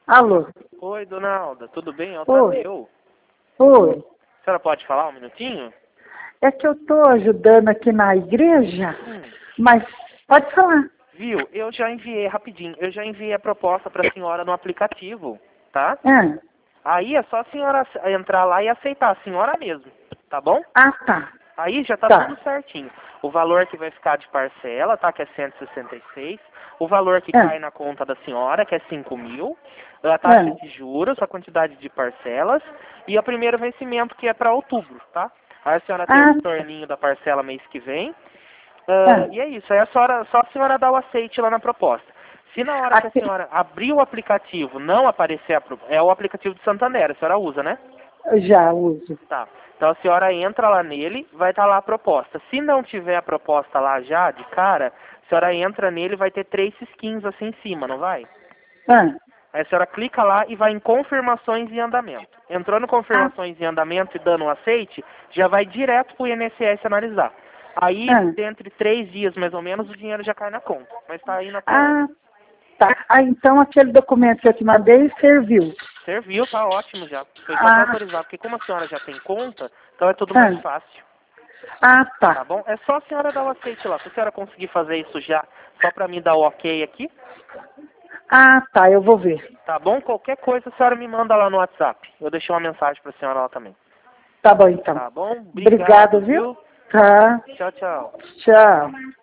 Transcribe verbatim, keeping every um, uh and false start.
Alô? Oi, dona Alda, tudo bem? É o Oi. Tadeu. Oi. A senhora pode falar um minutinho? É que eu estou ajudando aqui na igreja, Hum. mas pode falar. Viu? Eu já enviei, rapidinho, eu já enviei a proposta para a senhora no aplicativo, tá? Ah, Aí é só a senhora entrar lá e aceitar, a senhora mesmo, tá bom? ah tá. Aí já tá Tá. tudo certinho. O valor que vai ficar de parcela, tá? Que é cento e sessenta e seis. O valor que Ah, cai na conta da senhora, que é cinco mil. A taxa ah, de juros, a quantidade de parcelas. E o primeiro vencimento, que é para outubro, tá? Aí a senhora tem o ah, retorninho da parcela mês que vem. Ah, ah. e é isso. Aí a senhora, só a senhora dá o aceite lá na proposta. Se na hora que a Aqui, senhora abrir o aplicativo não aparecer a pro... é o aplicativo de Santander, a senhora usa, né? eu já uso. Tá. Então a senhora entra lá nele, vai estar lá a proposta. Se não tiver a proposta lá já, de cara, a senhora entra nele, vai ter três skins assim em cima, não vai? Ah, Aí a senhora clica lá e vai em confirmações em andamento. Entrou no ah, confirmações em andamento e dando um aceite, já vai direto pro I N S S analisar. Aí, ah, dentre três dias mais ou menos, o dinheiro já cai na conta. Mas tá indo até hoje. ah, tá. Ah, então aquele documento que eu te mandei serviu. Serviu, tá ótimo já. Foi só pra Ah, autorizar, porque como a senhora já tem conta, então é tudo mais ah, fácil. ah, Tá tá. bom? É só a senhora dar o aceite lá. Se a senhora conseguir fazer isso já, só pra mim dar o ok aqui, Ah, tá, eu vou ver. tá bom? Qualquer coisa a senhora me manda lá no WhatsApp. Eu deixei uma mensagem pra senhora lá também. Tá bom, então. Tá bom? Obrigado, Obrigado, viu? viu? Tá. Tchau, tchau. Tchau.